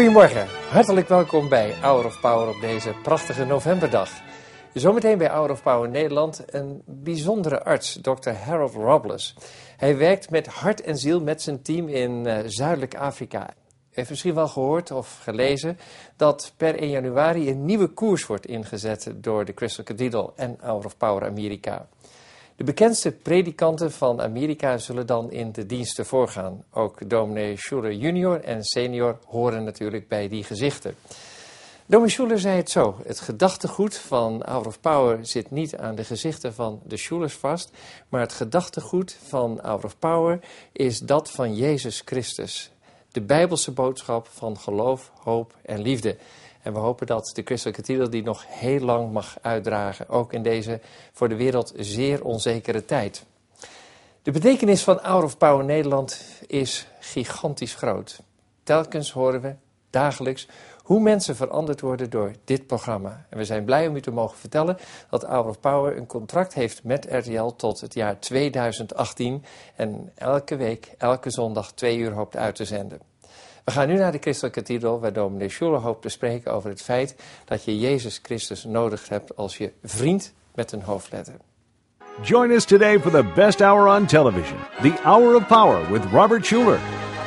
Goedemorgen, hartelijk welkom bij Hour of Power op deze prachtige novemberdag. Zometeen bij Hour of Power Nederland een bijzondere arts, Dr. Harold Robles. Hij werkt met hart en ziel met zijn team in Zuidelijk Afrika. U heeft misschien wel gehoord of gelezen dat per 1 januari een nieuwe koers wordt ingezet door de Crystal Cathedral en Hour of Power Amerika. De bekendste predikanten van Amerika zullen dan in de diensten voorgaan. Ook dominee Schuller junior en senior horen natuurlijk bij die gezichten. Dominee Schuller zei het zo: het gedachtegoed van Hour of Power zit niet aan de gezichten van de Schulers vast, maar het gedachtegoed van Hour of Power is dat van Jezus Christus. De Bijbelse boodschap van geloof, hoop en liefde. En we hopen dat de Crystal Cathedral die nog heel lang mag uitdragen, ook in deze voor de wereld zeer onzekere tijd. De betekenis van Hour of Power Nederland is gigantisch groot. Telkens horen we dagelijks hoe mensen veranderd worden door dit programma. En we zijn blij om u te mogen vertellen dat Hour of Power een contract heeft met RTL tot het jaar 2018 en elke week, elke zondag 2 uur hoopt uit te zenden. We gaan nu naar de Crystal Cathedral, waar dominee Schuller hoopt te spreken over het feit dat je Jezus Christus nodig hebt als je vriend met een hoofdletter. Join us today for the best hour on television, The Hour of Power with Robert Schuller.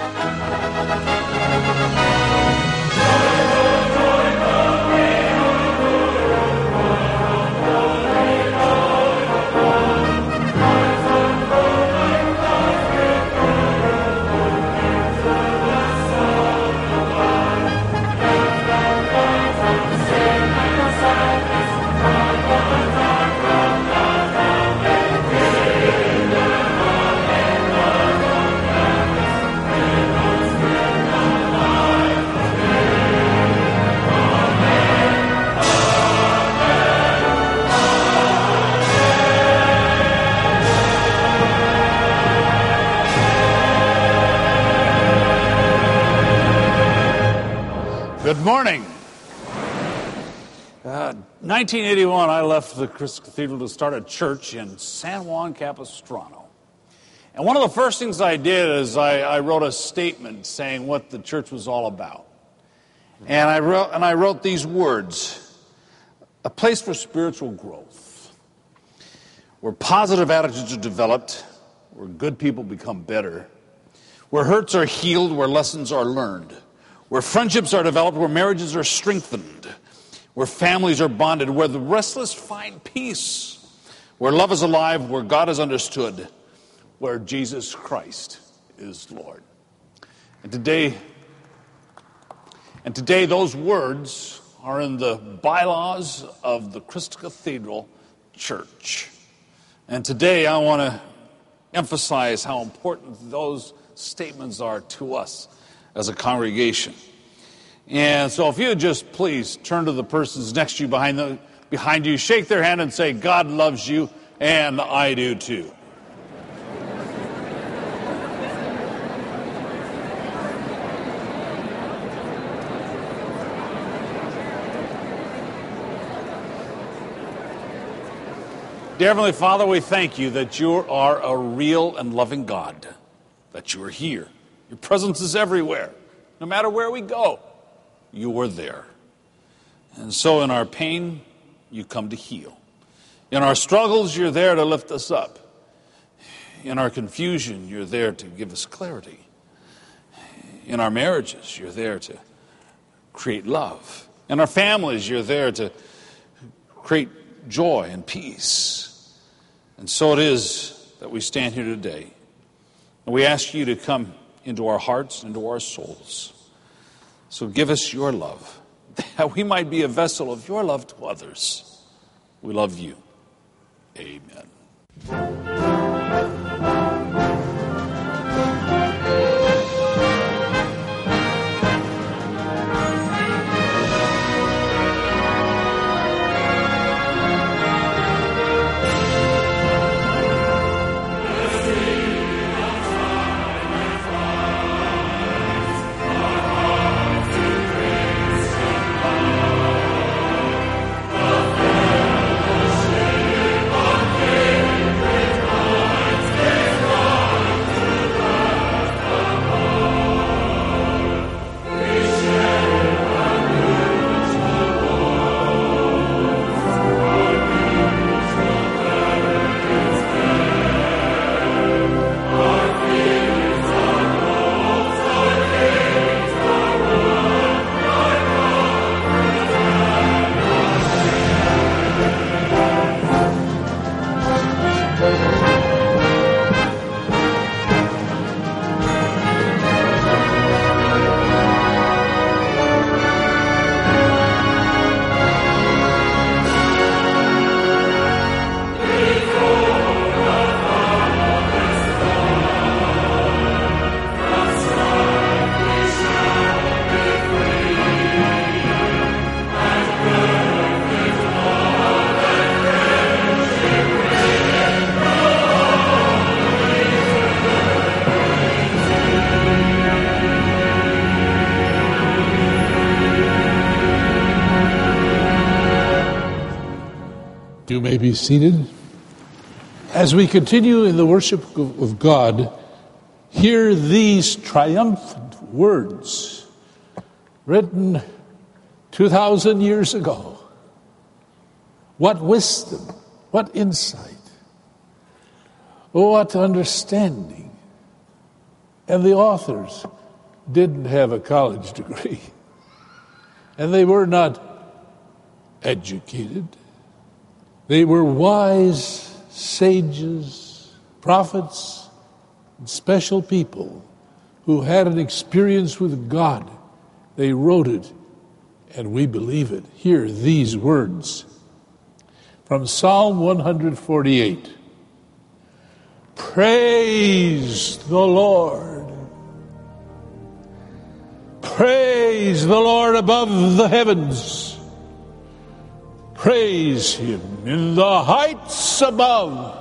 Good morning. 1981, I left the Crystal Cathedral to start a church in San Juan Capistrano. And one of the first things I did is I wrote a statement saying what the church was all about. And I wrote these words: a place for spiritual growth, where positive attitudes are developed, where good people become better, where hurts are healed, where lessons are learned, where friendships are developed, where marriages are strengthened, where families are bonded, where the restless find peace, where love is alive, where God is understood, where Jesus Christ is Lord. And today those words are in the bylaws of the Crystal Cathedral Church. And today I want to emphasize how important those statements are to us as a congregation. And so if you would just please turn to the persons next to you behind you, shake their hand and say, God loves you, and I do too. Dear Heavenly Father, we thank you that you are a real and loving God, that you are here. Your presence is everywhere. No matter where we go, you are there. And so in our pain, you come to heal. In our struggles, you're there to lift us up. In our confusion, you're there to give us clarity. In our marriages, you're there to create love. In our families, you're there to create joy and peace. And so it is that we stand here today. And we ask you to come into our hearts, into our souls. So give us your love, that we might be a vessel of your love to others. We love you. Amen. You may be seated. As we continue in the worship of God, hear these triumphant words written 2,000 years ago. What wisdom, what insight, what understanding. And the authors didn't have a college degree, and they were not educated. They were wise sages, prophets, and special people who had an experience with God. They wrote it, and we believe it. Hear these words from Psalm 148. Praise the Lord. Praise the Lord above the heavens. Praise him in the heights above.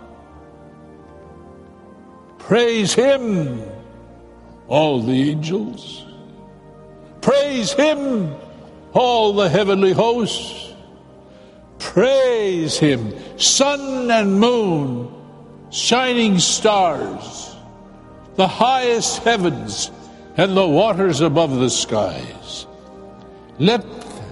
Praise him, all the angels. Praise him, all the heavenly hosts. Praise him, sun and moon, shining stars, the highest heavens and the waters above the skies. Let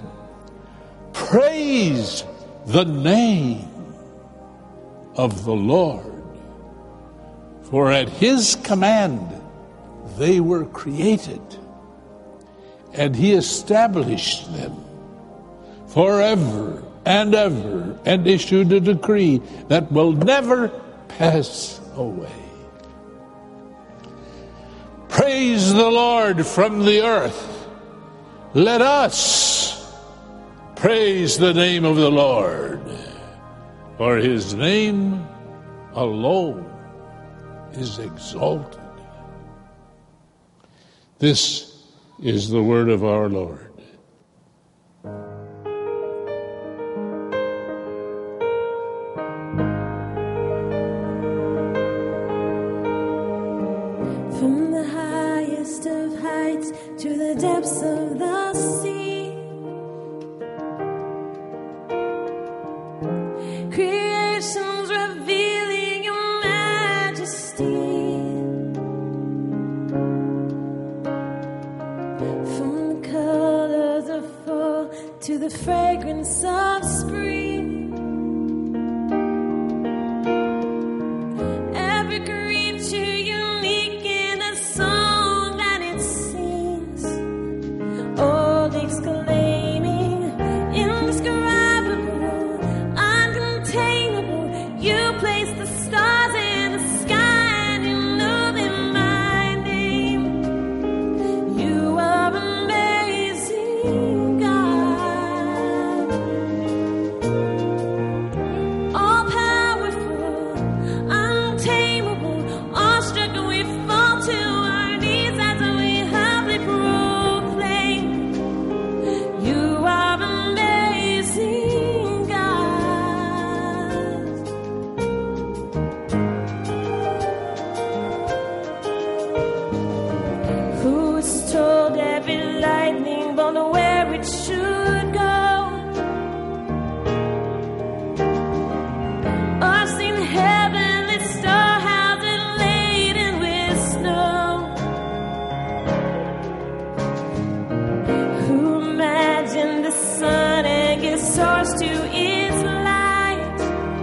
praise the name of the Lord, for at his command they were created, and he established them forever and ever, and issued a decree that will never pass away. Praise the Lord from the earth. Let us praise the name of the Lord, for his name alone is exalted. This is the word of our Lord. From the highest of heights to the depths of the sea, creation's revealing your majesty. From the colors of fall to the fragrance of spring, every creature unique in a song that it sings, all exclaiming, indescribable, uncontainable. You place the stars in the sky and you know them by name. You are amazing, God. All powerful, untamable, awestruck, we fall to our knees as we humbly proclaim. You are amazing, God. Who was told every lightning bolt where it should go, or seen heavenly storehouses laden with snow? Who imagined the sun and gives source to its light,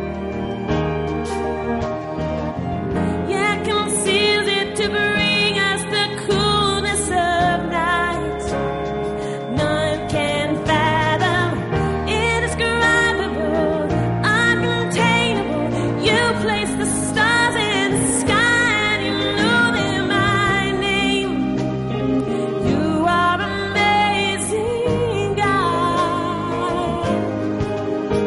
yet conceals it to bring us the coolness of night? None can fathom, indescribable, uncontainable. You place the stars in the sky and you know them by name. You are amazing, God.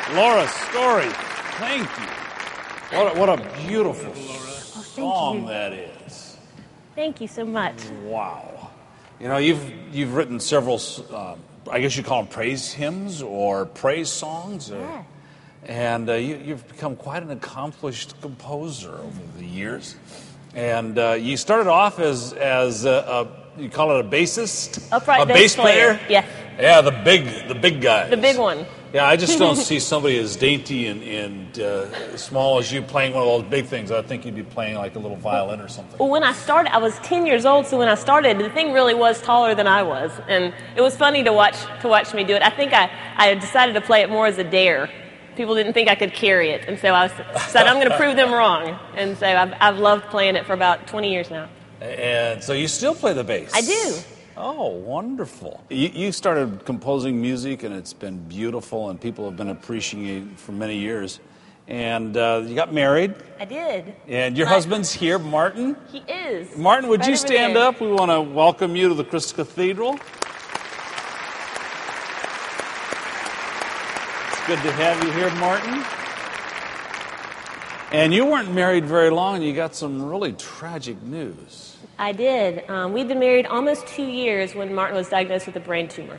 Laura Story, thank you. What a beautiful song that is. Thank you so much. Wow. You know, you've written several, I guess you call them praise hymns or praise songs. Yeah. And you've become quite an accomplished composer over the years. And you started off as you call it a bassist? Upright a bass player? Yes. Yeah, the big guy. The big one. Yeah, I just don't see somebody as dainty and small as you playing one of those big things. I think you'd be playing like a little violin or something. Well, when I started, I was 10 years old, so when I started, the thing really was taller than I was. And it was funny to watch me do it. I think I decided to play it more as a dare. People didn't think I could carry it, and so I said, I'm going to prove them wrong. And so I've loved playing it for about 20 years now. And so you still play the bass? I do. Oh, wonderful. You started composing music, and it's been beautiful, and people have been appreciating it for many years. And you got married. I did. And your husband's here, Martin. He is. Martin, would Right you over stand there. up? We want to welcome you to the Christ Cathedral. It's good to have you here, Martin. And you weren't married very long, and you got some really tragic news. I did. We'd been married almost 2 years when Martin was diagnosed with a brain tumor.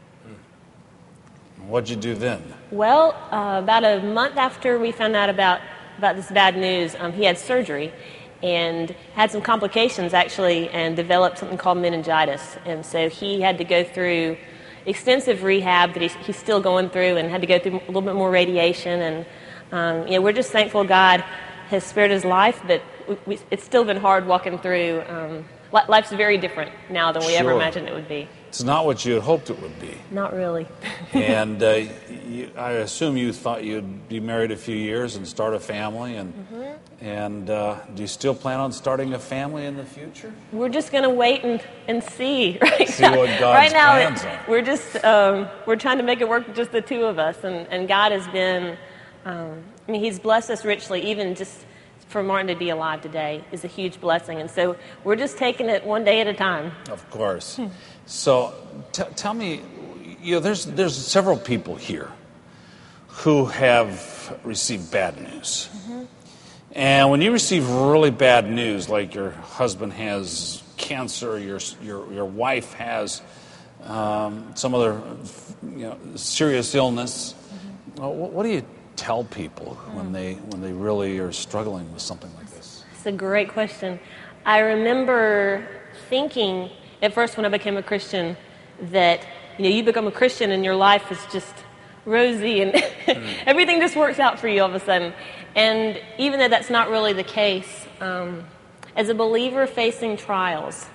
What'd you do then? Well, about a month after we found out about this bad news, he had surgery and had some complications, actually, and developed something called meningitis. And so he had to go through extensive rehab that he's still going through, and had to go through a little bit more radiation. And we're just thankful God has spared his life, but it's still been hard walking through. Life's very different now than we ever Sure. imagined it would be. It's not what you had hoped it would be. Not really. And I assume you thought you'd be married a few years and start a family. And do you still plan on starting a family in the future? We're just going to wait and see. Right See now. what God's right now, plans are. we're just we're trying to make it work with just the two of us, and God has been. He's blessed us richly. Even just for Martin to be alive today is a huge blessing, and so we're just taking it one day at a time. Of course. So tell me, there's several people here who have received bad news. And when you receive really bad news, like your husband has cancer, your wife has some other serious illness, what do you tell people when they really are struggling with something like this? It's a great question. I remember thinking at first when I became a Christian that you become a Christian and your life is just rosy and everything just works out for you all of a sudden. And even though that's not really the case, as a believer facing trials,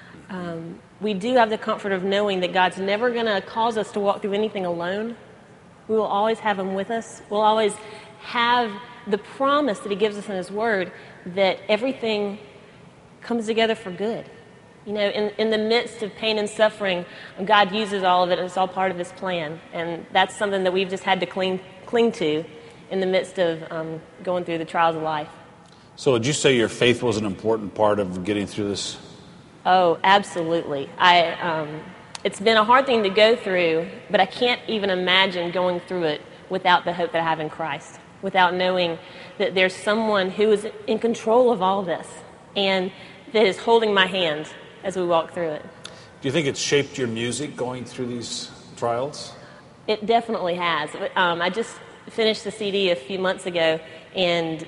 we do have the comfort of knowing that God's never going to cause us to walk through anything alone. We will always have him with us. We'll always have the promise that he gives us in his word that everything comes together for good. In the midst of pain and suffering, God uses all of it. It's all part of his plan. And that's something that we've just had to cling to in the midst of going through the trials of life. So would you say your faith was an important part of getting through this? Oh, absolutely. It's been a hard thing to go through, but I can't even imagine going through it without the hope that I have in Christ, without knowing that there's someone who is in control of all this and that is holding my hand as we walk through it. Do you think it's shaped your music going through these trials? It definitely has. I just finished the CD a few months ago, and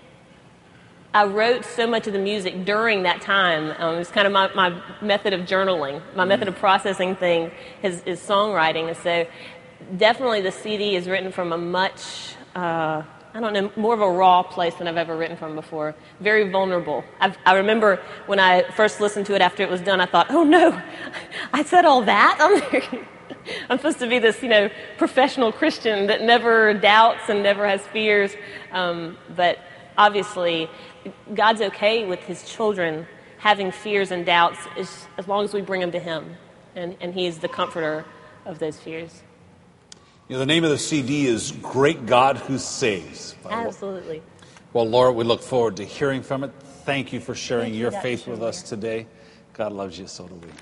I wrote so much of the music during that time. It was kind of my method of journaling. My method of processing things is songwriting. And so definitely the CD is written from a much, more of a raw place than I've ever written from before. Very vulnerable. I remember when I first listened to it after it was done, I thought, oh no, I said all that? I'm supposed to be this, professional Christian that never doubts and never has fears. But obviously, God's okay with his children having fears and doubts as long as we bring them to him. And he is the comforter of those fears. The name of the CD is Great God Who Saves. Absolutely. Well, Laura, we look forward to hearing from it. Thank you for sharing your Dr. faith with us Schindler. today. God loves you, so do we.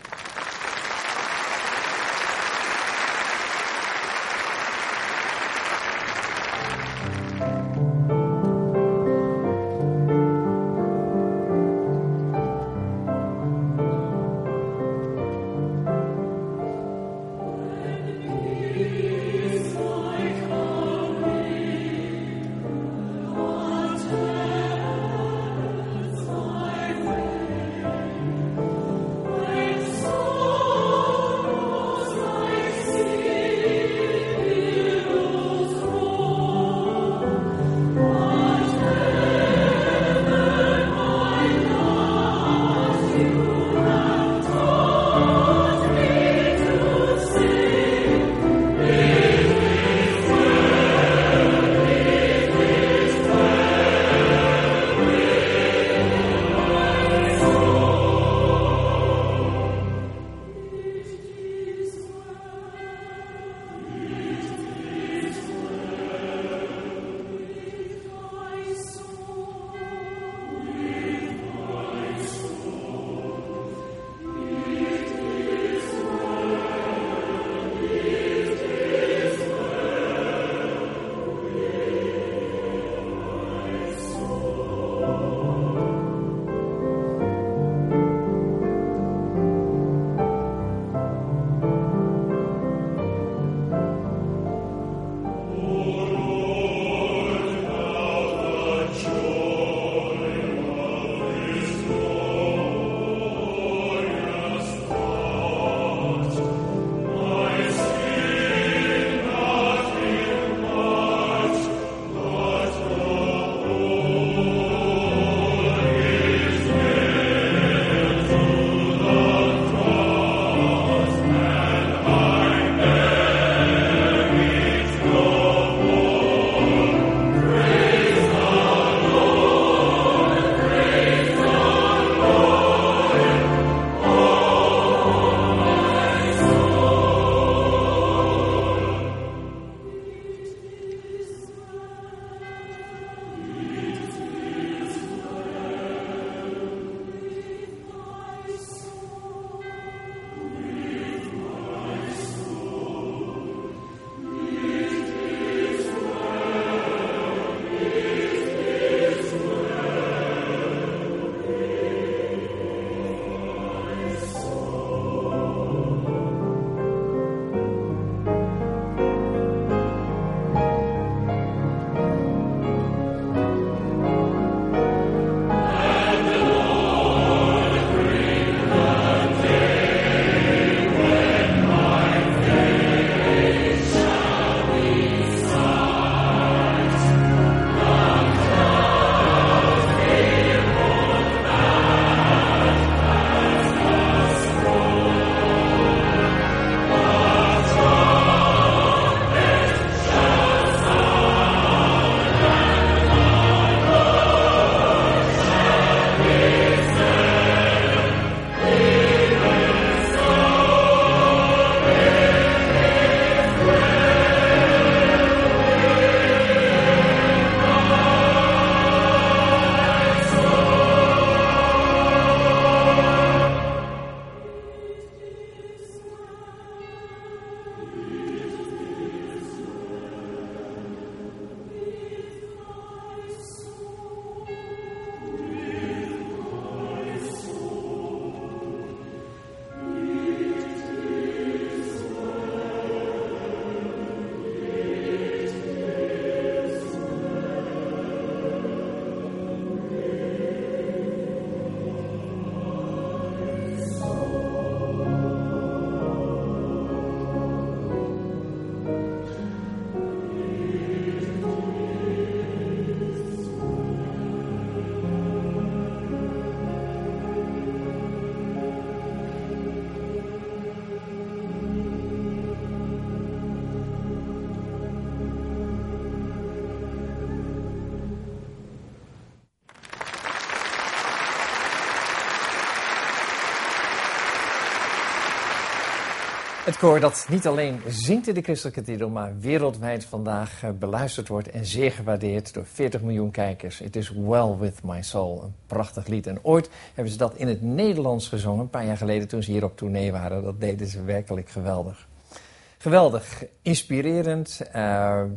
Het koor dat niet alleen zingt in de Christelijke Cathedral, maar wereldwijd vandaag beluisterd wordt en zeer gewaardeerd door 40 miljoen kijkers. It is well with my soul. Een prachtig lied. En ooit hebben ze dat in het Nederlands gezongen, een paar jaar geleden toen ze hier op tournee waren. Dat deden ze werkelijk geweldig. Geweldig, inspirerend,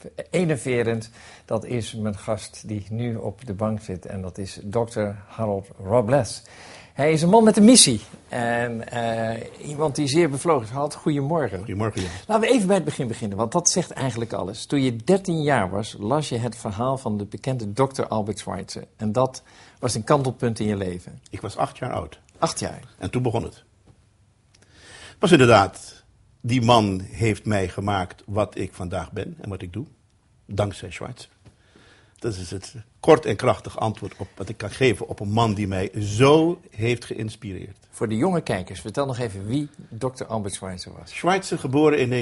enerverend. Dat is mijn gast die nu op de bank zit. En dat is Dr. Harold Robles. Hij is een man met een missie. En iemand die zeer bevlogen is. Harold, goedemorgen. Goedemorgen, Jan. Laten we even bij het begin beginnen, want dat zegt eigenlijk alles. Toen je 13 jaar was, las je het verhaal van de bekende dokter Albert Schweitzer. En dat was een kantelpunt in je leven. Ik was 8 jaar oud. 8 jaar. En toen begon het. Het was inderdaad, die man heeft mij gemaakt wat ik vandaag ben en wat ik doe. Dankzij Schweitzer. Dat is het kort en krachtig antwoord op wat ik kan geven op een man die mij zo heeft geïnspireerd. Voor de jonge kijkers, vertel nog even wie dokter Albert Schweitzer was. Schweitzer, geboren in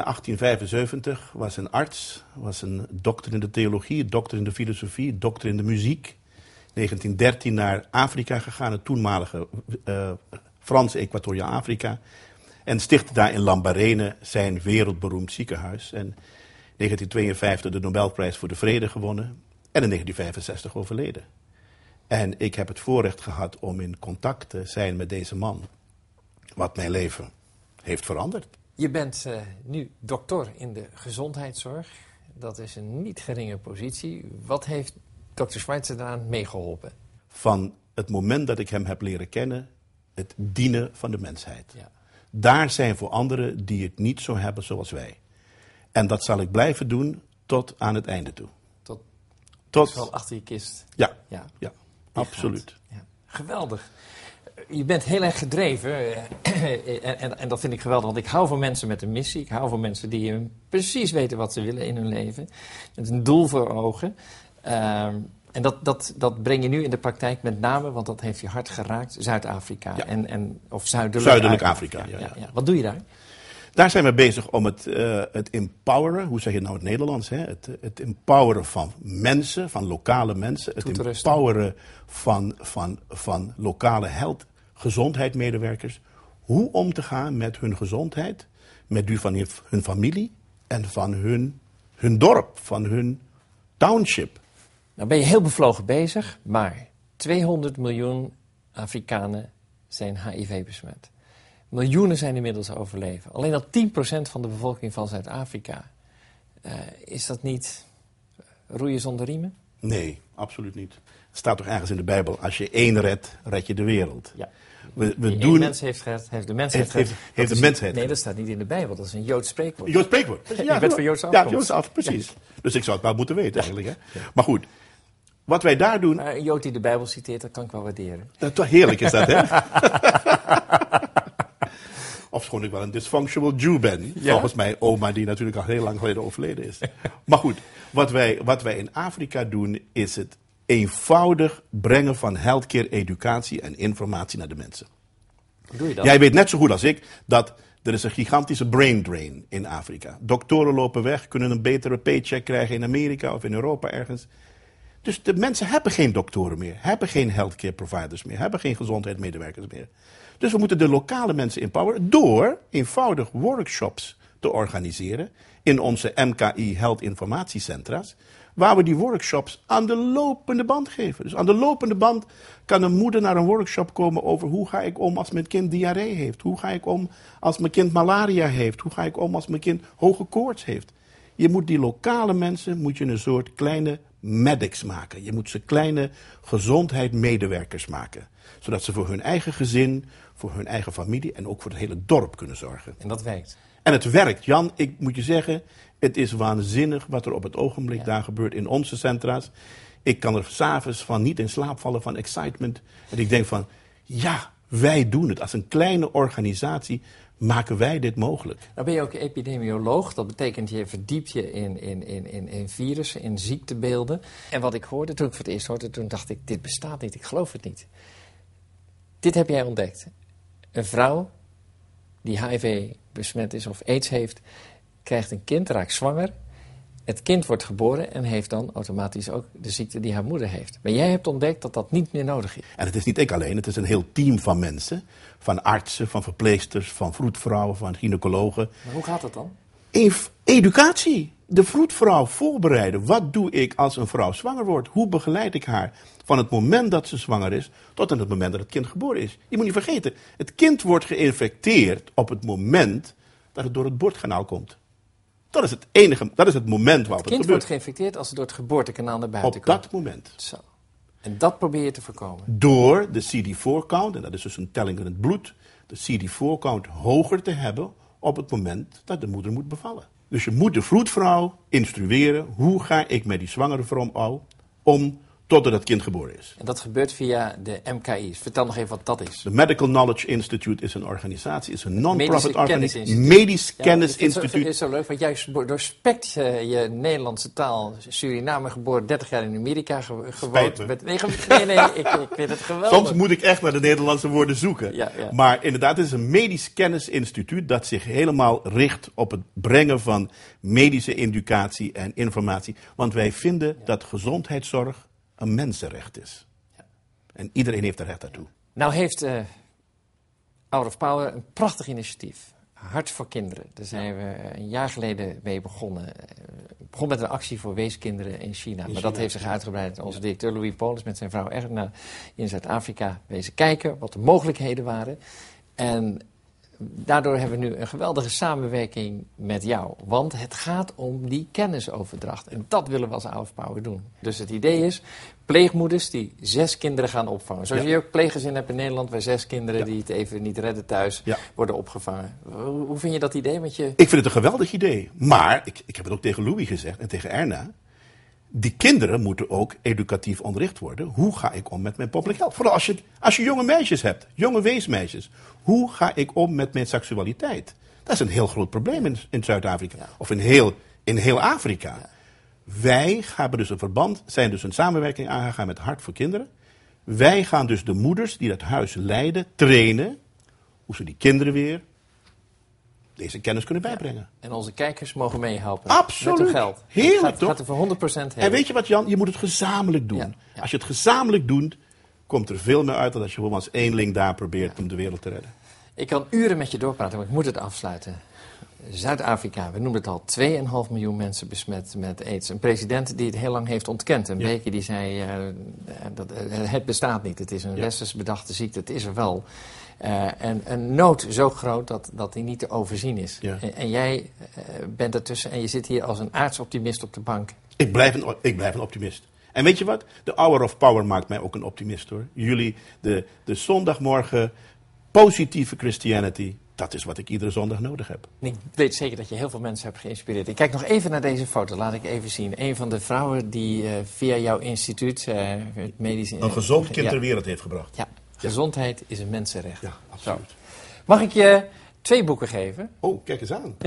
1875, was een arts, was een dokter in de theologie, dokter in de filosofie, dokter in de muziek. 1913 naar Afrika gegaan, het toenmalige Franse Equatoriaal Afrika. En stichtte daar in Lambarene zijn wereldberoemd ziekenhuis. En 1952 de Nobelprijs voor de Vrede gewonnen. En in 1965 overleden. En ik heb het voorrecht gehad om in contact te zijn met deze man. Wat mijn leven heeft veranderd. Je bent nu dokter in de gezondheidszorg. Dat is een niet geringe positie. Wat heeft dokter Schweitzer daaraan meegeholpen? Van het moment dat ik hem heb leren kennen, het dienen van de mensheid. Ja. Daar zijn voor anderen die het niet zo hebben zoals wij. En dat zal ik blijven doen tot aan het einde toe. Tot wel achter je kist. Ja, Ja. ja, absoluut. Ja. Geweldig. Je bent heel erg gedreven. En dat vind ik geweldig, want ik hou van mensen met een missie. Ik hou van mensen die precies weten wat ze willen in hun leven. Met een doel voor ogen. En dat breng je nu in de praktijk met name, want dat heeft je hart geraakt, Zuid-Afrika. Ja. Of Zuidelijk Afrika, ja. Wat doe je daar? Daar zijn we bezig om het empoweren, hoe zeg je het nou in het Nederlands? Hè? Het empoweren van mensen, van lokale mensen. Het empoweren van lokale gezondheidsmedewerkers. Hoe om te gaan met hun gezondheid, met die van hun familie en van hun dorp, van hun township. Nou ben je heel bevlogen bezig, maar 200 miljoen Afrikanen zijn HIV besmet. Miljoenen zijn inmiddels overleven. Alleen al 10% van de bevolking van Zuid-Afrika. Is dat niet roeien zonder riemen? Nee, absoluut niet. Het staat toch ergens in de Bijbel, als je één redt, red je de wereld. Ja. We doen... mens heeft gered, heeft de mensheid gered. Heeft de mensheid. Nee, dat staat niet in de Bijbel. Dat is een Joods spreekwoord. Joods spreekwoord. Je bent van Joodse afkomst. Ja, Joodse afkomst, precies. Ja. Dus ik zou het wel moeten weten eigenlijk. Hè? Ja. Maar goed, wat wij daar doen... Maar een Jood die de Bijbel citeert, dat kan ik wel waarderen. Toch heerlijk is dat, hè? Ofschoon ik wel een dysfunctional Jew ben. Ja? Volgens mijn oma, die natuurlijk al heel lang geleden overleden is. Maar goed, wat wij in Afrika doen, is het eenvoudig brengen van healthcare, educatie en informatie naar de mensen. Hoe doe je dat? Jij weet net zo goed als ik dat er is een gigantische brain drain in Afrika. Doktoren lopen weg, kunnen een betere paycheck krijgen in Amerika of in Europa ergens. Dus de mensen hebben geen doktoren meer, hebben geen healthcare providers meer, hebben geen gezondheidsmedewerkers meer. Dus we moeten de lokale mensen empoweren door eenvoudig workshops te organiseren in onze MKI Health Informatiecentra's, waar we die workshops aan de lopende band geven. Dus aan de lopende band kan een moeder naar een workshop komen over hoe ga ik om als mijn kind diarree heeft, hoe ga ik om als mijn kind malaria heeft, hoe ga ik om als mijn kind hoge koorts heeft. Je moet die lokale mensen een soort kleine medics maken. Je moet ze kleine gezondheidsmedewerkers maken. Zodat ze voor hun eigen gezin, voor hun eigen familie en ook voor het hele dorp kunnen zorgen. En dat werkt. En het werkt, Jan. Ik moet je zeggen, het is waanzinnig wat er op het ogenblik daar gebeurt in onze centra's. Ik kan er 's avonds van niet in slaap vallen van excitement. En ik denk van, ja, wij doen het. Als een kleine organisatie maken wij dit mogelijk. Nou ben je ook epidemioloog. Dat betekent je verdiept je in virussen, in ziektebeelden. En wat ik hoorde, toen ik voor het eerst hoorde, toen dacht ik, dit bestaat niet, ik geloof het niet. Dit heb jij ontdekt. Een vrouw die HIV besmet is of AIDS heeft, krijgt een kind, raakt zwanger. Het kind wordt geboren en heeft dan automatisch ook de ziekte die haar moeder heeft. Maar jij hebt ontdekt dat dat niet meer nodig is. En het is niet ik alleen, het is een heel team van mensen. Van artsen, van verpleegsters, van vroedvrouwen, van gynaecologen. Maar hoe gaat dat dan? Educatie. De vroedvrouw voorbereiden. Wat doe ik als een vrouw zwanger wordt? Hoe begeleid ik haar van het moment dat ze zwanger is tot aan het moment dat het kind geboren is? Je moet niet vergeten, het kind wordt geïnfecteerd op het moment dat het door het borstkanaal komt. Dat is het enige, dat is het moment waarop Het het kind wordt gebeurt. geïnfecteerd als het door het geboortekanaal naar buiten Op komt. dat moment. Zo. En dat probeer je te voorkomen. Door de CD4-count, en dat is dus een telling in het bloed, de CD4-count hoger te hebben op het moment dat de moeder moet bevallen. Dus je moet de vroedvrouw instrueren, hoe ga ik met die zwangere vrouw om totdat het kind geboren is. En dat gebeurt via de MKI. Vertel nog even wat dat is. De Medical Knowledge Institute is een organisatie, is een non-profit Medische organisatie. Kennisinstituut. Medisch Ja, Kennisinstituut. Het is zo leuk, want jij doorspekt je Nederlandse taal. Suriname geboren, 30 jaar in Amerika gewoond. Spijt me. Nee, ik vind het geweldig. Soms moet ik echt naar de Nederlandse woorden zoeken. Ja. Maar inderdaad, het is een medisch kennisinstituut dat zich helemaal richt op het brengen van medische educatie en informatie. Want wij vinden dat gezondheidszorg een mensenrecht is. En iedereen heeft er recht daartoe. Nou heeft Hour of Power een prachtig initiatief. Hart voor kinderen. Daar zijn we een jaar geleden mee begonnen. Het begon met een actie voor weeskinderen in China. Maar dat heeft zich uitgebreid. Onze directeur Louis Polis met zijn vrouw Erna in Zuid-Afrika wezen kijken wat de mogelijkheden waren. En daardoor hebben we nu een geweldige samenwerking met jou. Want het gaat om die kennisoverdracht. En dat willen we als Hour of Power doen. Dus het idee is, pleegmoeders die 6 kinderen gaan opvangen. Zoals je ook pleeggezin hebt in Nederland, waar 6 kinderen die het even niet redden thuis, worden opgevangen. Hoe vind je dat idee? Want je... Ik vind het een geweldig idee. Maar, ik heb het ook tegen Louis gezegd en tegen Erna. Die kinderen moeten ook educatief onderricht worden. Hoe ga ik om met mijn public health? Vooral als je jonge meisjes hebt, jonge weesmeisjes. Hoe ga ik om met mijn seksualiteit? Dat is een heel groot probleem in Zuid-Afrika. Ja. Of in heel Afrika. Ja. Wij hebben dus zijn dus een samenwerking aangegaan met Hart voor Kinderen. Wij gaan dus de moeders die dat huis leiden, trainen. Hoe ze die kinderen weer deze kennis kunnen bijbrengen. En onze kijkers mogen meehelpen. Absoluut. Met hun geld. Heerlijk, toch? Het gaat er voor 100% heen. En weet je wat, Jan? Je moet het gezamenlijk doen. Ja. Als je het gezamenlijk doet, komt er veel meer uit dan als je gewoon als eenling daar probeert om de wereld te redden. Ik kan uren met je doorpraten, maar ik moet het afsluiten. Zuid-Afrika, we noemen het al, 2,5 miljoen mensen besmet met aids. Een president die het heel lang heeft ontkend. Een Mbeki die zei, dat het bestaat niet. Het is een westers bedachte ziekte, het is er wel. En een nood zo groot dat die niet te overzien is. Ja. En jij bent ertussen en je zit hier als een aartsoptimist op de bank. Ik blijf een optimist. En weet je wat? De Hour of Power maakt mij ook een optimist, hoor. Jullie, de zondagmorgen positieve Christianity, dat is wat ik iedere zondag nodig heb. Ik weet zeker dat je heel veel mensen hebt geïnspireerd. Ik kijk nog even naar deze foto, laat ik even zien. Een van de vrouwen die via jouw instituut, het medische... Een gezond kind ter wereld heeft gebracht. Ja, gezondheid is een mensenrecht. Ja, absoluut. Zo. Mag ik je 2 boeken geven? Oh, kijk eens aan.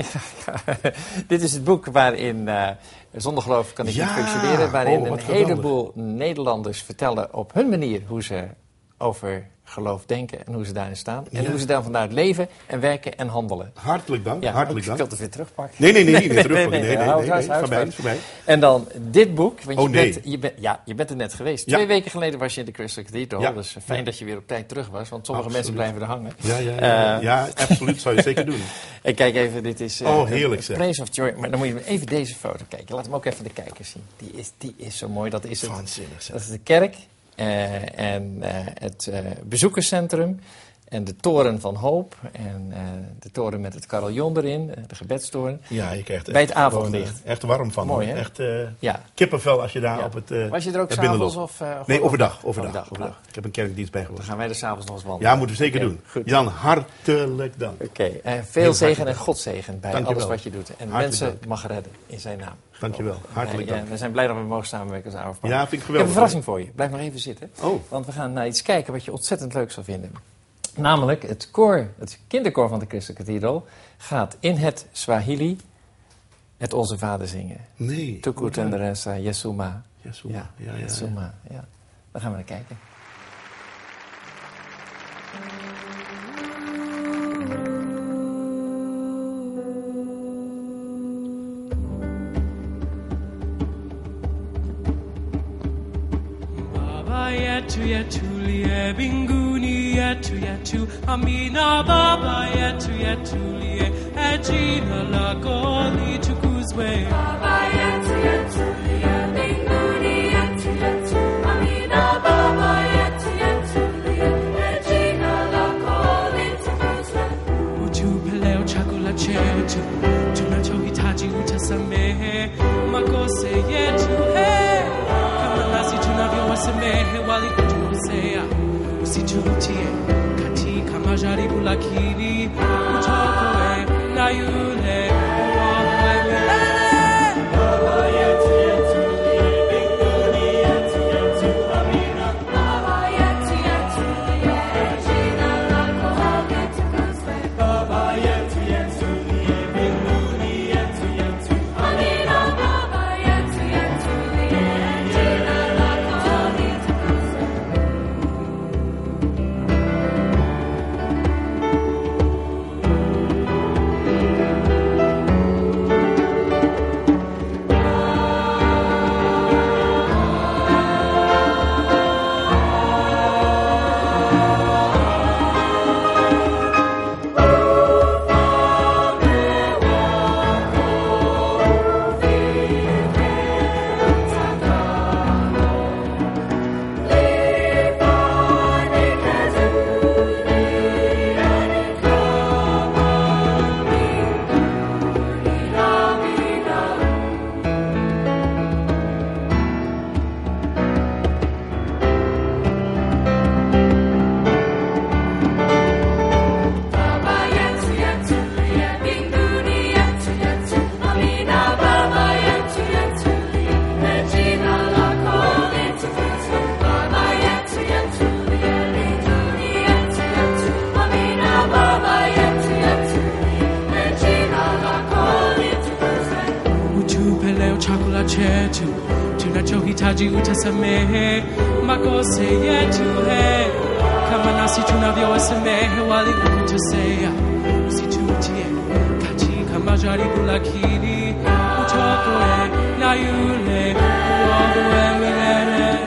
Dit is het boek waarin, zonder geloof kan ik niet functioneren, waarin een heleboel Nederlanders vertellen op hun manier hoe ze over geloof denken en hoe ze daarin staan. En hoe ze daar vanuit leven en werken en handelen. Hartelijk dank. Ja, hartelijk dank. Ik wil het weer terugpakken. Nee, niet terugpakken. Nee, voorbij. En dan dit boek, want je je bent er net geweest. 2 weken geleden was je in de Crystal Cathedral. Ja. Dus fijn dat je weer op tijd terug was, want sommige mensen blijven er hangen. Ja, absoluut. Zou je zeker doen. En kijk even, dit is heerlijk zeg. Praise of Joy. Maar dan moet je even deze foto kijken. Laat hem ook even de kijkers zien. Die is zo mooi. Dat is het. Waanzinnig zeg. Dat is de kerk. En het bezoekerscentrum en de toren van hoop en de toren met het carillon erin, de gebedstoren. Ja, je krijgt bij het avondlicht. Echt warm van. Mooi, hè? Echt kippenvel als je daar op het was je er ook s'avonds of? Nee, overdag. Ik heb een kerkdienst bijgewoond. Dan gaan wij er s'avonds nog eens wandelen. Ja, moeten we zeker doen. Goed. Jan, hartelijk dank. Oké, veel zegen en Godzegen bij Dankjewel. alles wat je doet. En mensen mag redden in zijn naam. Dankjewel, hartelijk dank. We zijn blij dat we mogen samenwerken als Hour of Power. Ja, vind ik geweldig. Ik heb een verrassing voor je. Blijf nog even zitten. Oh. Want we gaan naar iets kijken wat je ontzettend leuk zal vinden. Namelijk het kinderkoor van de Crystal Cathedral gaat in het Swahili het Onze Vader zingen. Nee. Tukutenderesa Yesuma. Yesuma. Yesuma. Ja. Daar gaan we naar kijken. Yetu liye binguni yetu amina baba yetu liye jina lako litukuzwe baba yetu liye binguni yetu amina baba yetu liye jina lako litukuzwe utupeleo chakula chetu tunachohitaji samehe walikutukosea, usitutie katika majaribu, lakini utuokoe na yule uokoe milele. Baba yetu yetu uliye mbinguni, yetu yetu, amina. Baba yetu yetu uliye, jina lako litukuzwe. Baba yetu yetu uliye mbinguni, yetu yetu, amina. Baba yetu yetu uliye, jina lako litukuzwe. Utupe leo chakula chetu tunachohitaji, utasamehe makosa yetu kama nasi tunavyowasamehe waliotukosea, usitutie katika majaribu, lakini utuokoe na yule uokoe milele.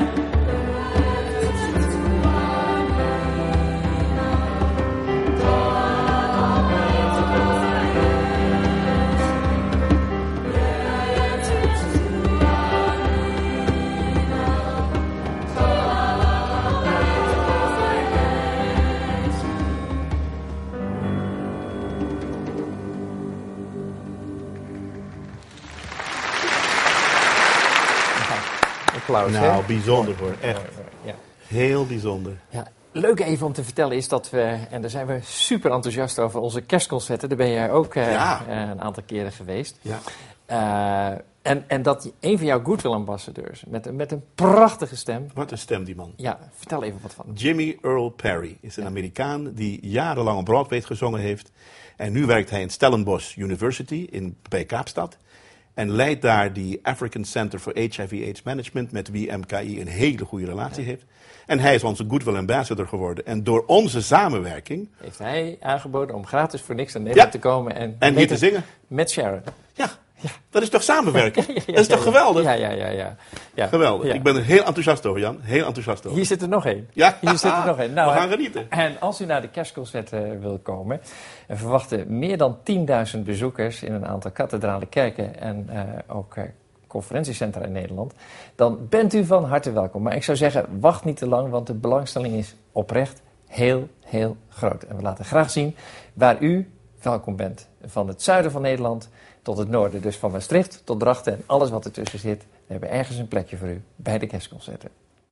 Applaus, Nou, hè? bijzonder hoor, echt. Ja. Heel bijzonder. Ja, leuk even om te vertellen is dat we, en daar zijn we super enthousiast over, onze kerstconcerten, daar ben jij ook een aantal keren geweest. Ja. En dat een van jouw Goodwill-ambassadeurs, met een prachtige stem. Wat een stem die man. Ja, vertel even wat van hem. Jimmy Earl Perry is een Amerikaan die jarenlang op Broadway gezongen heeft. En nu werkt hij in Stellenbosch University bij Kaapstad. En leidt daar die African Center for HIV/AIDS Management, met wie MKI een hele goede relatie heeft. En hij is onze Goodwill Ambassador geworden. En door onze samenwerking Heeft hij aangeboden om gratis voor niks naar Nederland te komen en hier te zingen. met Sharon. Ja, dat is toch samenwerken? Dat is toch geweldig? Ja. Geweldig. Ja. Ik ben er heel enthousiast over, Jan. Heel enthousiast over. Hier zit er nog één. Ja. Hier zit er nog één. Nou, we gaan genieten. En als u naar de kerstconcerten wil komen, we verwachten meer dan 10.000 bezoekers in een aantal kathedrale kerken en ook conferentiecentra in Nederland, dan bent u van harte welkom. Maar ik zou zeggen, wacht niet te lang, want de belangstelling is oprecht heel, heel groot. En we laten graag zien waar u welkom bent. Van het zuiden van Nederland tot het noorden. Dus van Maastricht tot Drachten en alles wat ertussen zit. We hebben ergens een plekje voor u bij de kerstconcerten.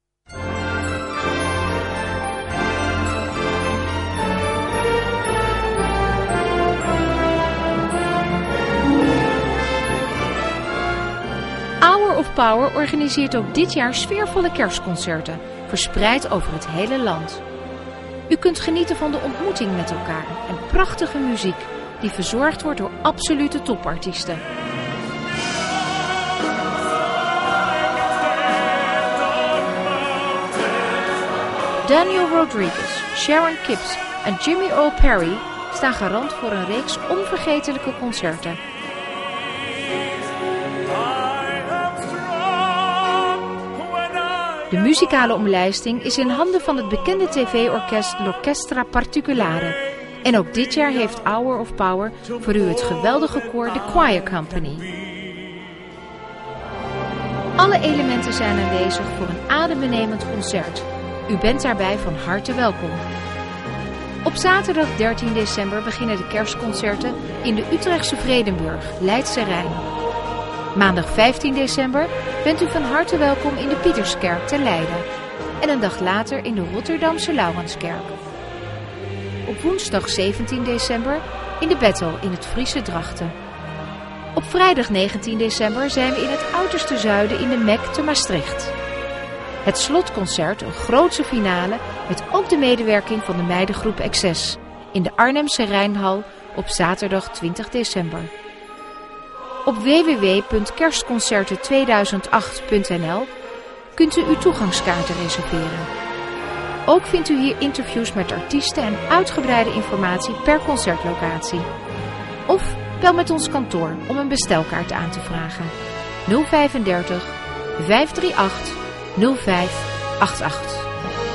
Hour of Power organiseert ook dit jaar sfeervolle kerstconcerten, verspreid over het hele land. U kunt genieten van de ontmoeting met elkaar en prachtige muziek die verzorgd wordt door absolute topartiesten. Daniel Rodriguez, Sharon Kips en Jimmy Earl Perry staan garant voor een reeks onvergetelijke concerten. De muzikale omlijsting is in handen van het bekende tv-orkest L'Orchestra Particolare. En ook dit jaar heeft Hour of Power voor u het geweldige koor The Choir Company. Alle elementen zijn aanwezig voor een adembenemend concert. U bent daarbij van harte welkom. Op zaterdag 13 december beginnen de kerstconcerten in de Utrechtse Vredenburg, Leidse Rijn. Maandag 15 december bent u van harte welkom in de Pieterskerk te Leiden. en een dag later in de Rotterdamse Laurenskerk. Op woensdag 17 december in de Battle in het Friese Drachten. Op vrijdag 19 december zijn we in het uiterste zuiden in de Mek te Maastricht. Het slotconcert, een grootse finale, met ook de medewerking van de meidengroep Excess in de Arnhemse Rijnhal op zaterdag 20 december. Op www.kerstconcerten2008.nl kunt u uw toegangskaarten reserveren. Ook vindt u hier interviews met artiesten en uitgebreide informatie per concertlocatie. Of bel met ons kantoor om een bestelkaart aan te vragen. 035 538 0588.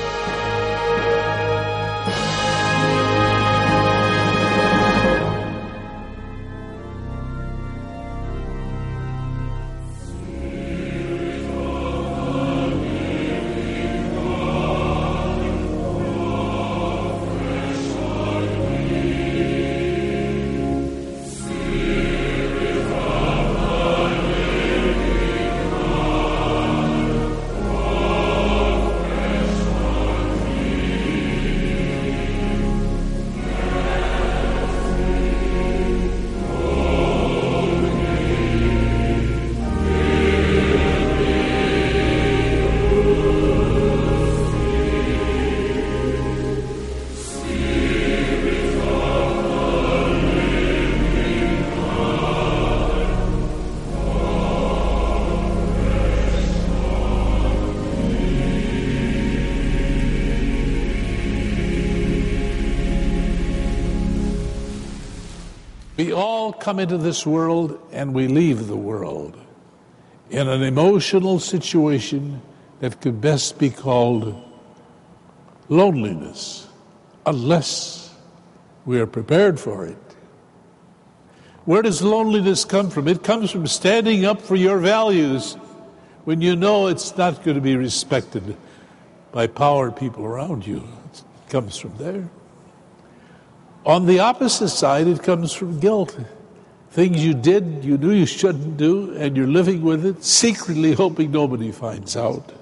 We all come into this world and we leave the world in an emotional situation that could best be called loneliness, unless we are prepared for it. Where does loneliness come from? It comes from standing up for your values when you know it's not going to be respected by power people around you. It comes from there. On the opposite side, it comes from guilt. Things you did, you knew you shouldn't do, and you're living with it, secretly hoping nobody finds out.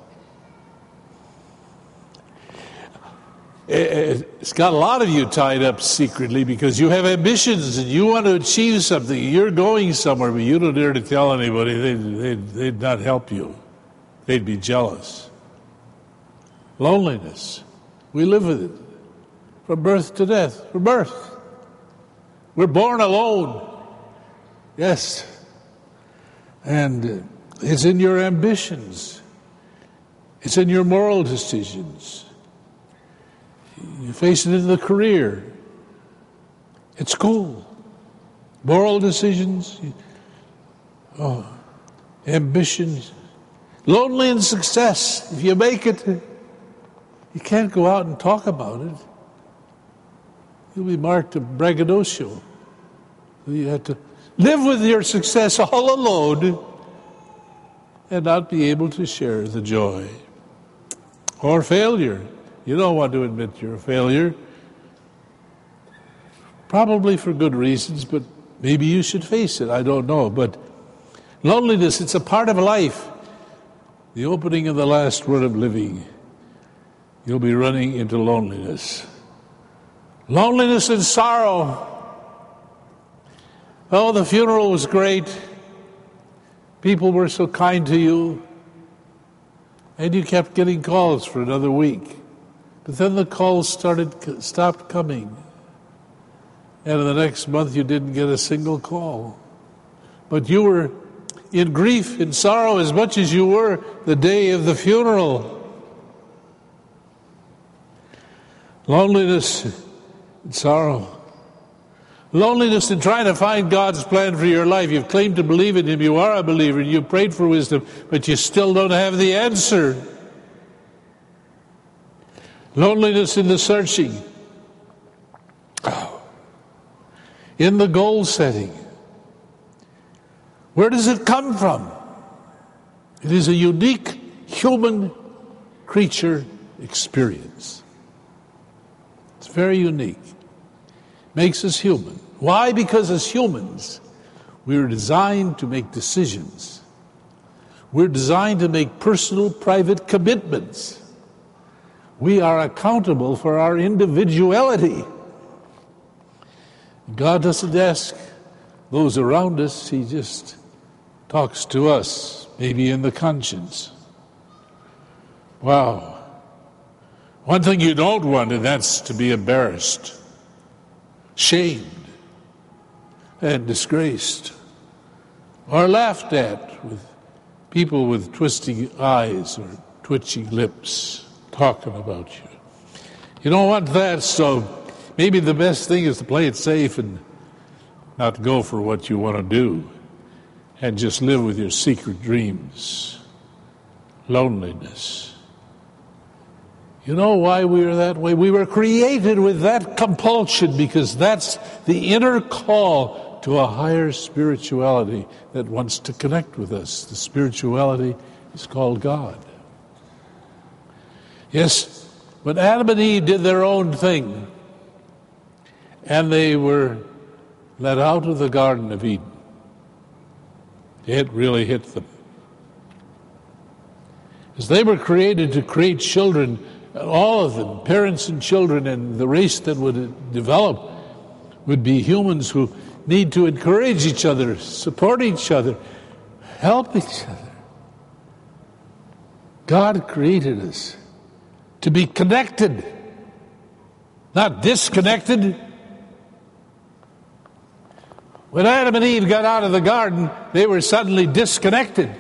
It's got a lot of you tied up secretly because you have ambitions and you want to achieve something. You're going somewhere, but you don't dare to tell anybody. They'd not help you. They'd be jealous. Loneliness. We live with it. From birth to death. From birth. We're born alone. Yes. And it's in your ambitions. It's in your moral decisions. You face it in the career. At school. Moral decisions. Ambitions. Lonely in success. If you make it, you can't go out and talk about it. You'll be marked a braggadocio. You have to live with your success all alone and not be able to share the joy. Or failure. You don't want to admit you're a failure. Probably for good reasons, but maybe you should face it. I don't know. But loneliness, it's a part of life. The opening of the last word of living, you'll be running into loneliness. Loneliness and sorrow. Oh, the funeral was great. People were so kind to you. And you kept getting calls for another week. But then the calls stopped coming. And the next month you didn't get a single call. But you were in grief, in sorrow, as much as you were the day of the funeral. Loneliness and sorrow. Loneliness in trying to find God's plan for your life. You've claimed to believe in Him. You are a believer. You prayed for wisdom, but you still don't have the answer. Loneliness in the searching. In the goal setting. Where does it come from? It is a unique human creature experience. It's very unique. Makes us human. Why? Because as humans, we're designed to make decisions. We're designed to make personal, private commitments. we are accountable for our individuality. God doesn't ask those around us, he just talks to us, maybe in the conscience. Wow. One thing you don't want, and that's to be embarrassed, shamed, and disgraced, or laughed at with people with twisting eyes or twitching lips talking about you. You don't want that, so maybe the best thing is to play it safe and not go for what you want to do and just live with your secret dreams. Loneliness. You know why we are that way? We were created with that compulsion because that's the inner call to a higher spirituality that wants to connect with us. The spirituality is called God. Yes, when Adam and Eve did their own thing and they were let out of the Garden of Eden, it really hit them. As they were created to create children, all of them, parents and children, and the race that would develop would be humans who need to encourage each other, support each other, help each other. God created us to be connected, not disconnected. When Adam and Eve got out of the garden, they were suddenly disconnected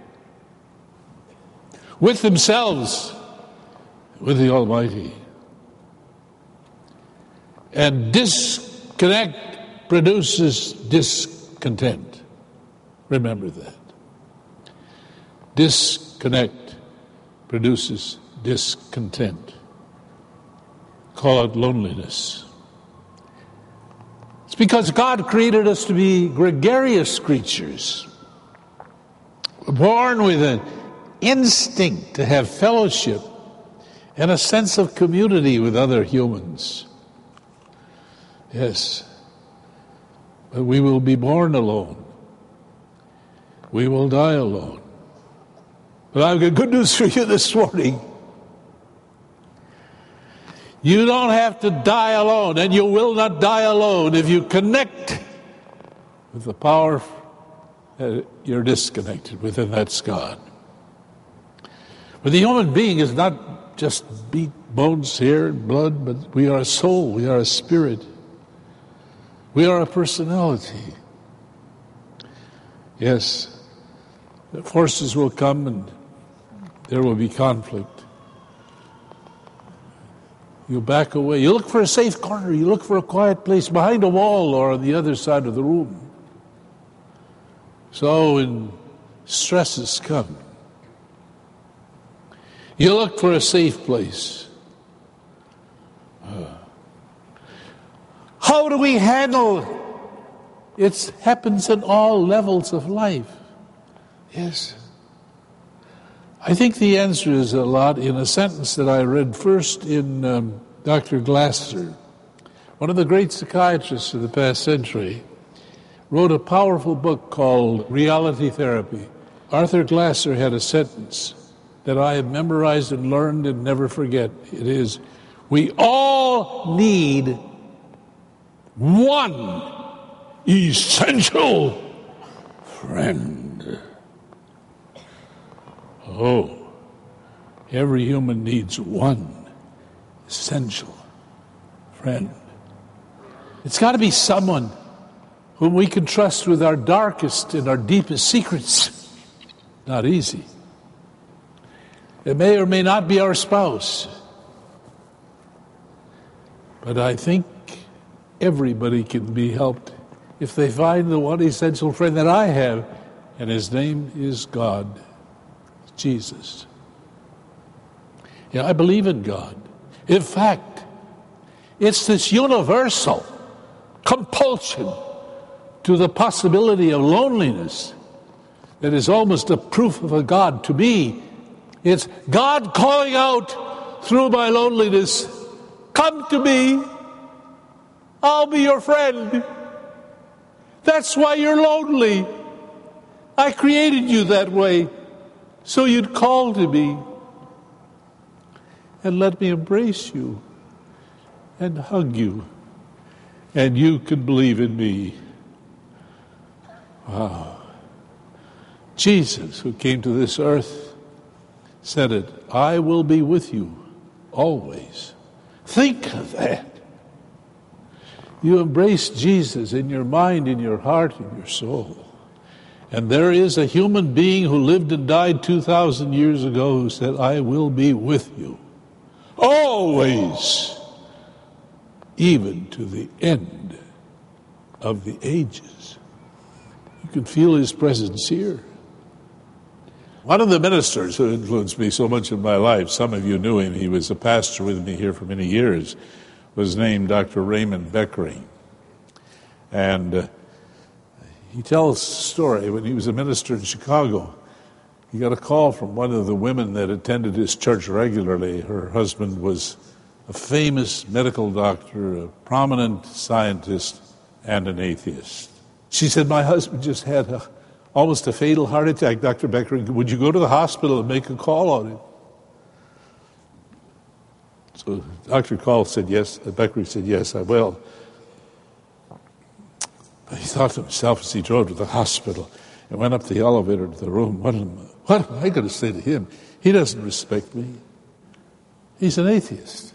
with themselves, with the Almighty. And disconnect produces discontent. Remember that. Disconnect produces discontent. Call it loneliness. It's because God created us to be gregarious creatures. We're born with an instinct to have fellowship and a sense of community with other humans. Yes. But we will be born alone. We will die alone. But I've got good news for you this morning. You don't have to die alone, and you will not die alone if you connect with the power that you're disconnected with, and that's God. But the human being is not just meat, bones, hair, and blood, but we are a soul, we are a spirit. We are a personality. Yes, the forces will come and there will be conflict. You back away. You look for a safe corner. You look for a quiet place behind a wall or on the other side of the room. So when stresses come, you look for a safe place. How do we handle it? It happens in all levels of life. Yes. I think the answer is a lot in a sentence that I read first in Dr. Glasser, one of the great psychiatrists of the past century, wrote a powerful book called Reality Therapy. Arthur Glasser had a sentence that I have memorized and learned and never forget. It is, we all need one essential friend. Oh, every human needs one essential friend. It's got to be someone whom we can trust with our darkest and our deepest secrets. Not easy. It may or may not be our spouse. But I think everybody can be helped if they find the one essential friend that I have, and his name is God, Jesus. Yeah, I believe in God. In fact, it's this universal compulsion to the possibility of loneliness that is almost a proof of a God to me. It's God calling out through my loneliness, come to me, I'll be your friend. That's why you're lonely. I created you that way, so you'd call to me. and let me embrace you and hug you, and you can believe in me. Wow. Jesus, who came to this earth, said it, I will be with you always. Think of that. You embrace Jesus in your mind, in your heart, in your soul. And there is a human being who lived and died 2,000 years ago who said, I will be with you always, even to the end of the ages. You can feel his presence here. One of the ministers who influenced me so much in my life, some of you knew him, he was a pastor with me here for many years, was named Dr. Raymond Beckering. And he tells a story. When he was a minister in Chicago, he got a call from one of the women that attended his church regularly. Her husband was a famous medical doctor, a prominent scientist, and an atheist. She said, my husband just had almost a fatal heart attack. Dr. Beckering, would you go to the hospital and make a call on him? So Dr. Call said yes. Beckering said, yes, I will. But he thought to himself as he drove to the hospital and went up the elevator to the room, what am I going to say to him? He doesn't respect me. He's an atheist.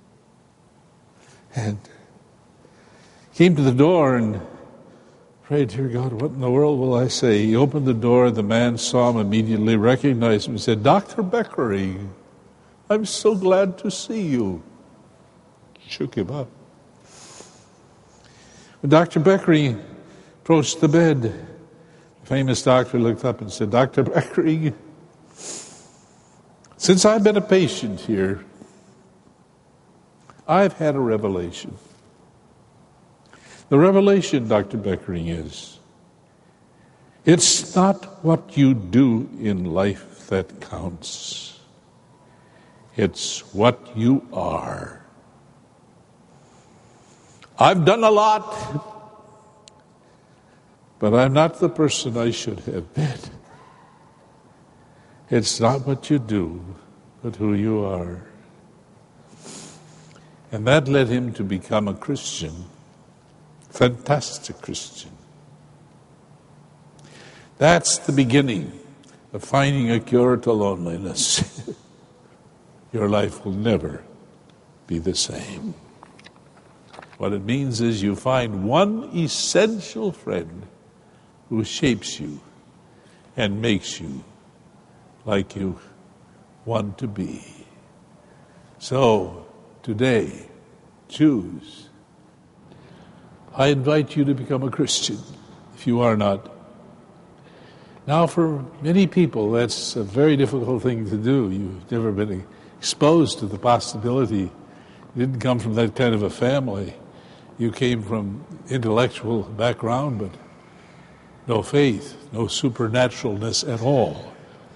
And came to the door and prayed, dear God, what in the world will I say? He opened the door, the man saw him immediately, recognized him, and said, Dr. Beckering, I'm so glad to see you. Shook him up. When Dr. Beckering approached the bed, the famous doctor looked up and said, Dr. Beckering, since I've been a patient here, I've had a revelation. The revelation, Dr. Beckering, is it's not what you do in life that counts. It's what you are. I've done a lot, but I'm not the person I should have been. It's not what you do, but who you are. And that led him to become a Christian. Fantastic Christian. That's the beginning of finding a cure to loneliness. Your life will never be the same. What it means is you find one essential friend who shapes you and makes you like you want to be. So, today, choose. I invite you to become a Christian, if you are not. Now, for many people, that's a very difficult thing to do. You've never been exposed to the possibility. You didn't come from that kind of a family. You came from intellectual background, but no faith, no supernaturalness at all.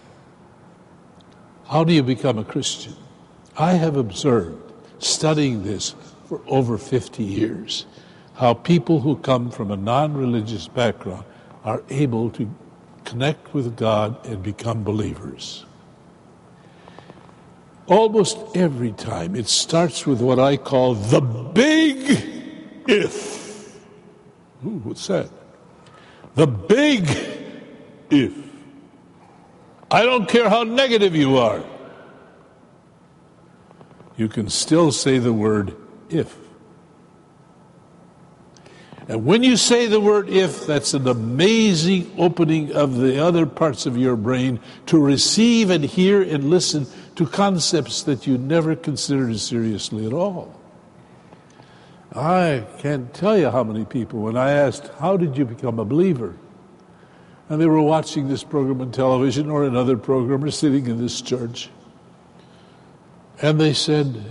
How do you become a Christian? I have observed, studying this for over 50 years, how people who come from a non-religious background are able to connect with God and become believers. Almost every time it starts with what I call the big if. Ooh, what's that? The big if. I don't care how negative you are. You can still say the word if. And when you say the word if, that's an amazing opening of the other parts of your brain to receive and hear and listen to concepts that you never considered seriously at all. I can't tell you how many people, when I asked, how did you become a believer? And they were watching this program on television or another program or sitting in this church. And they said,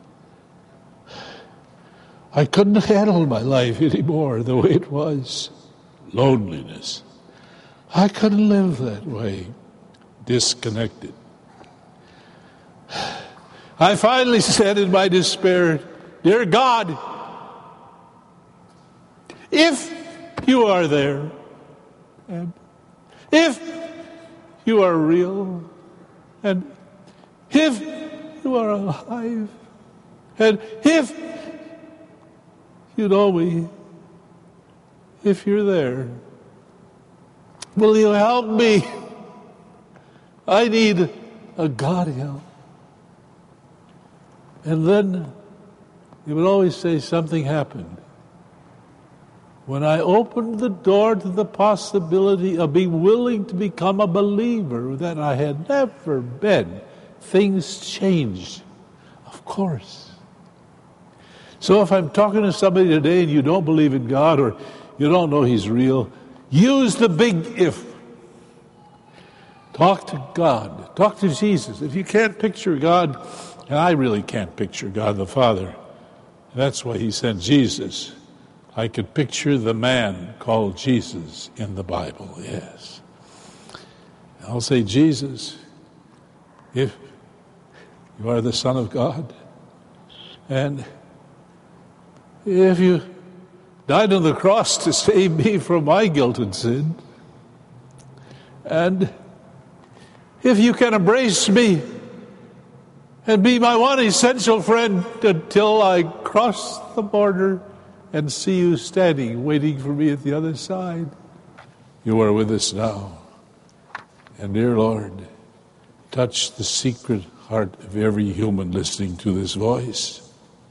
I couldn't handle my life anymore the way it was. Loneliness. I couldn't live that way. Disconnected. I finally said in my despair, dear God, if you are there, and if you are real, and if you are alive. And if you know me, if you're there, will you help me? I need a God help. And then he would always say something happened. When I opened the door to the possibility of being willing to become a believer that I had never been, things changed, of course. So if I'm talking to somebody today and you don't believe in God or you don't know He's real, use the big if. Talk to God. Talk to Jesus. If you can't picture God, and I really can't picture God the Father, that's why He sent Jesus. I could picture the man called Jesus in the Bible, yes. I'll say, Jesus, if you are the Son of God, and if you died on the cross to save me from my guilt and sin, and if you can embrace me and be my one essential friend until I cross the border and see you standing, waiting for me at the other side. You are with us now. And dear Lord, touch the secret heart of every human listening to this voice.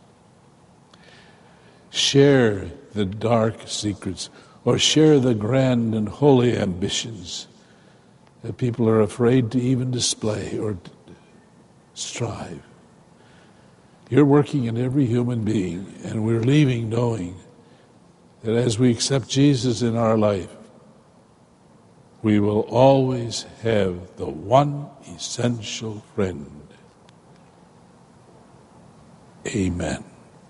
Share the dark secrets, or share the grand and holy ambitions that people are afraid to even display or strive. You're working in every human being, and we're leaving knowing that as we accept Jesus in our life, we will always have the one essential friend. Amen.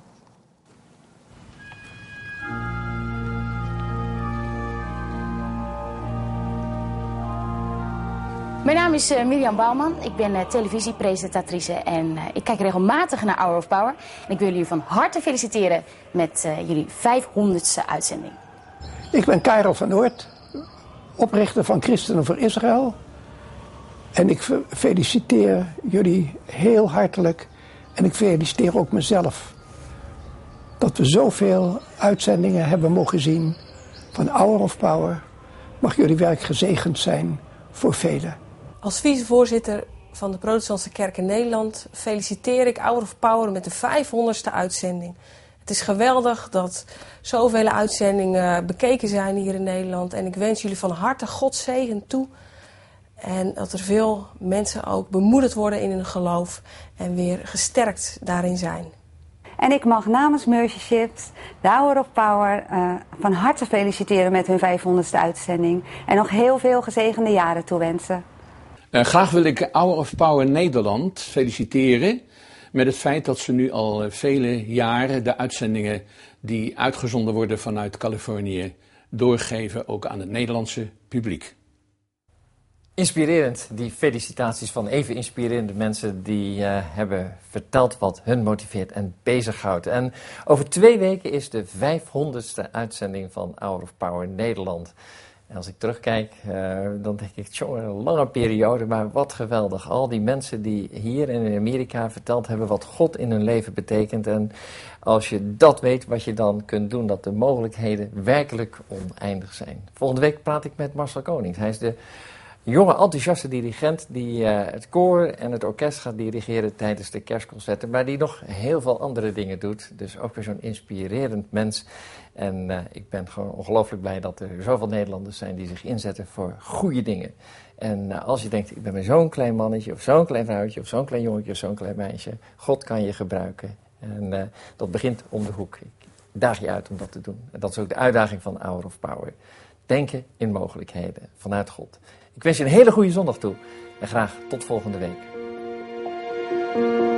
Mijn naam is Mirjam Bouwman, ik ben televisiepresentatrice en ik kijk regelmatig naar Hour of Power. En ik wil jullie van harte feliciteren met jullie 500ste uitzending. Ik ben Karel van Oort, oprichter van Christenen voor Israël. En ik feliciteer jullie heel hartelijk en ik feliciteer ook mezelf. Dat we zoveel uitzendingen hebben mogen zien van Hour of Power. Mag jullie werk gezegend zijn voor velen. Als vicevoorzitter van de Protestantse Kerk in Nederland feliciteer ik Hour of Power met de 500ste uitzending. Het is geweldig dat zoveel uitzendingen bekeken zijn hier in Nederland. En ik wens jullie van harte Gods zegen toe. En dat er veel mensen ook bemoedigd worden in hun geloof en weer gesterkt daarin zijn. En ik mag namens Mercyship de Hour of Power van harte feliciteren met hun 500ste uitzending. En nog heel veel gezegende jaren toewensen. Graag wil ik Hour of Power Nederland feliciteren met het feit dat ze nu al vele jaren de uitzendingen die uitgezonden worden vanuit Californië doorgeven ook aan het Nederlandse publiek. Inspirerend, die felicitaties van even inspirerende mensen die hebben verteld wat hun motiveert en bezighoudt. En over 2 weken is de 500ste uitzending van Hour of Power Nederland. En als ik terugkijk, dan denk ik, jongen, een lange periode, maar wat geweldig. Al die mensen die hier en in Amerika verteld hebben wat God in hun leven betekent. En als je dat weet, wat je dan kunt doen, dat de mogelijkheden werkelijk oneindig zijn. Volgende week praat ik met Marcel Konings. Hij is de jonge enthousiaste dirigent die het koor en het orkest gaat dirigeren tijdens de kerstconcerten, maar die nog heel veel andere dingen doet. Dus ook weer zo'n inspirerend mens. En ik ben gewoon ongelooflijk blij dat er zoveel Nederlanders zijn die zich inzetten voor goede dingen. En als je denkt, ik ben maar zo'n klein mannetje of zo'n klein vrouwtje of zo'n klein jongetje of zo'n klein meisje, God kan je gebruiken. En dat begint om de hoek. Ik daag je uit om dat te doen. En dat is ook de uitdaging van Hour of Power. Denken in mogelijkheden vanuit God. Ik wens je een hele goede zondag toe en graag tot volgende week.